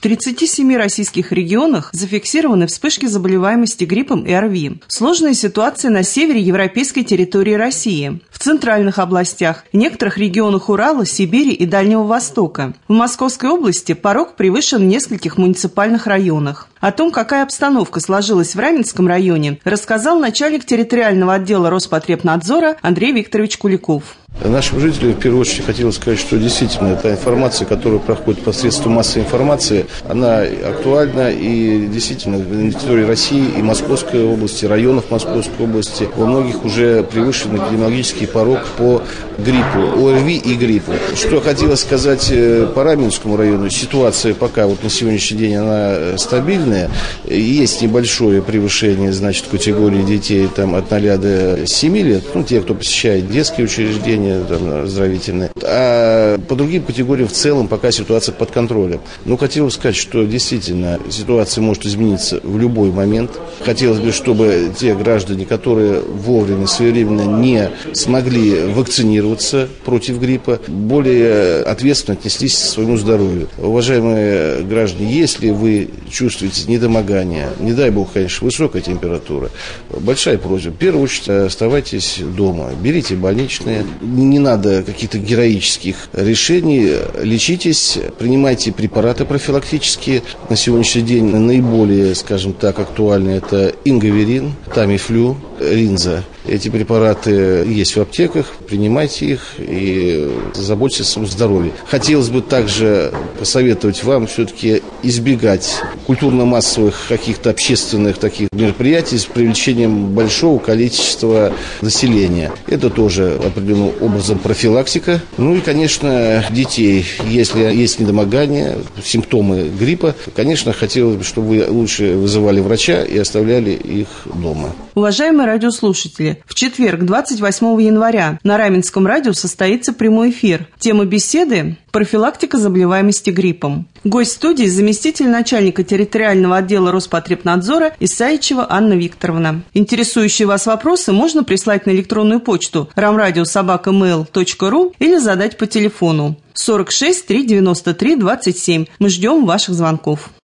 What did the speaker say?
37 российских регионах зафиксированы вспышки заболеваемости гриппом и ОРВИ. Сложная ситуация на севере европейской территории России, в центральных областях, некоторых регионах Урала, Сибири и Дальнего Востока. В Московской области порог превышен в нескольких муниципальных районах. О том, какая обстановка сложилась в Раменском районе, рассказал начальник территориального отдела Роспотребнадзора Андрей Викторович Куликов. Нашим жителям, в первую очередь, хотелось сказать, что действительно та информация, которая проходит посредством массовой информации, она актуальна и действительно на территории России и Московской области, районов Московской области, во многих уже превышен эпидемиологический порог по гриппу, ОРВИ и гриппу. Что хотелось сказать по Раменскому району, ситуация пока вот на сегодняшний день она стабильная, есть небольшое превышение, значит, категории детей там, от 0 до 7 лет, те, кто посещает детские учреждения, оздоровительные. А по другим категориям в целом пока ситуация под контролем. Но хотелось сказать, что действительно ситуация может измениться в любой момент. Хотелось бы, чтобы те граждане, которые вовремя, своевременно не смогли вакцинироваться против гриппа, более ответственно отнеслись к своему здоровью. Уважаемые граждане, если вы чувствуете недомогание, не дай бог, конечно, высокая температура, большая просьба, в первую очередь оставайтесь дома, берите больничные. Не надо каких-то героических решений. Лечитесь, принимайте препараты профилактические. На сегодняшний день наиболее, скажем так, актуальны это ингаверин, тамифлю, ринза. Эти препараты есть в аптеках, принимайте их и заботьтесь о своем здоровье. Хотелось бы также посоветовать вам все-таки избегать культурно-массовых каких-то общественных таких мероприятий с привлечением большого количества населения. Это тоже определенным образом профилактика. Ну и, конечно, детей, если есть недомогание, симптомы гриппа, конечно, хотелось бы, чтобы вы лучше вызывали врача и оставляли их дома. Уважаемые радиослушатели, в четверг, 28 января, на Раменском радио состоится прямой эфир. Тема беседы – профилактика заболеваемости гриппом. Гость студии – заместитель начальника территориального отдела Роспотребнадзора Исаичева Анна Викторовна. Интересующие вас вопросы можно прислать на электронную почту ramradio@mail.ru или задать по телефону 46 393 27. Мы ждем ваших звонков.